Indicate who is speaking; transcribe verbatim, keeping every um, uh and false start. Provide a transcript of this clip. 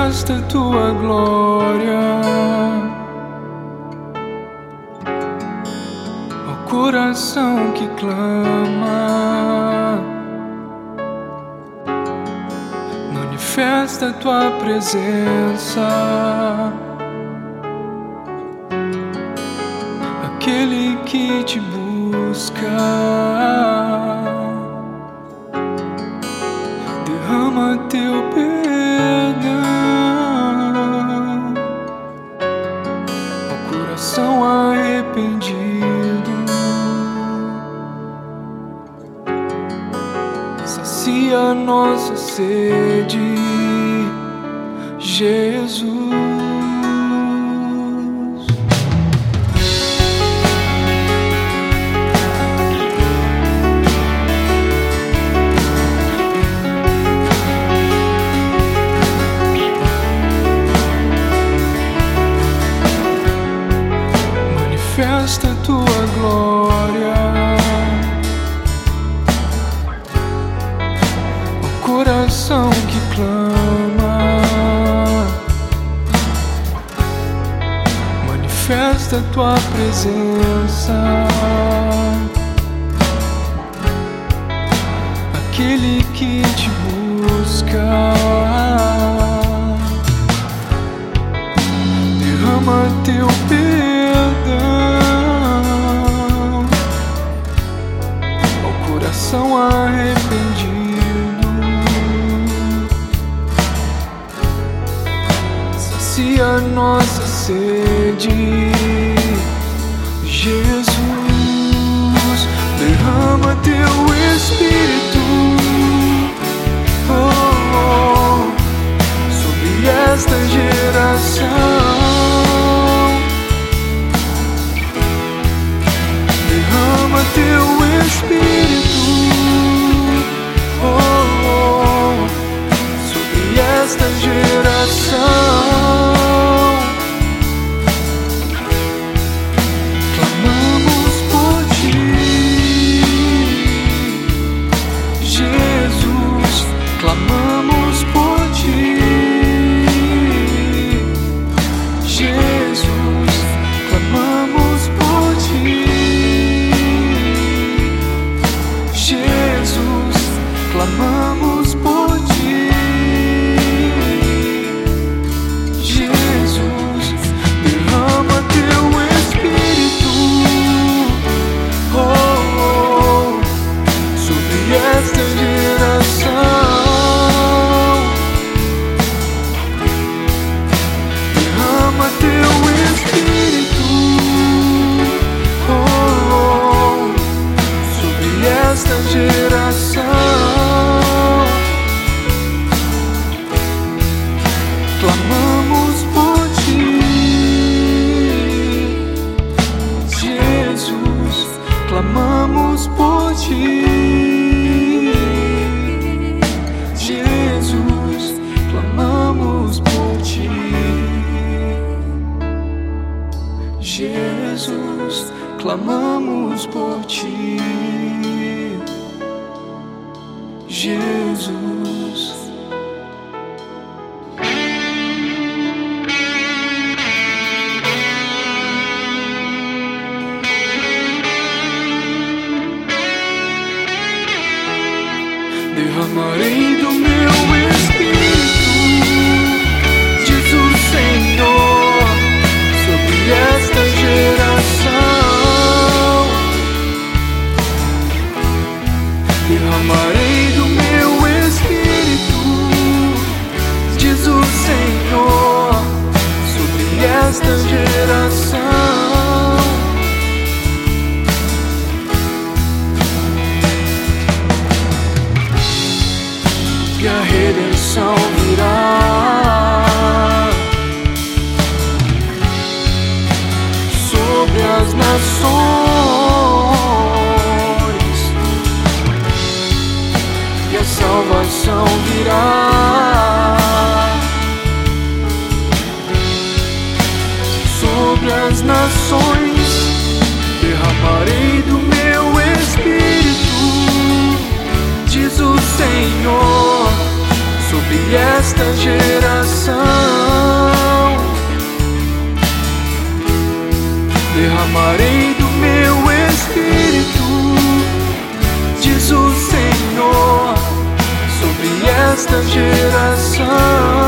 Speaker 1: manifesta tua glória ao coração que clama. Manifesta tua presença, aquele que te busca. Derrama teu perdão ao coração arrependido. Sacia nossa sede, Jesus. Manifesta tua glória ao coração que clama. Manifesta tua presença, aquele que te busca. Derrama teu perdão ao coração arrependido. Sacia nossa sede, Jesus. Derrama teu Espírito, oh, oh, sobre esta geração. Derrama teu Espírito, oh, oh, sobre esta geração. Clamamos por ti, Jesus. Clamamos por ti, Jesus. Clamamos por ti, Jesus. Clamamos por ti, Jesus. Derrama teu Espírito, oh, oh, sobre esta geração. Derrama teu Espírito, oh, oh, sobre esta geração. Clamamos por ti, Jesus. Clamamos por ti, Jesus. Clamamos por ti, Jesus. Clamamos por ti, Jesus. Derramarei do meu Espírito, diz o Senhor, sobre esta geração. Derramarei do meu Espírito, diz o Senhor, sobre esta geração. E a redenção virá sobre as nações, e a salvação virá sobre as nações. Derramarei do meu Espírito, diz o Senhor, sobre esta desta geração.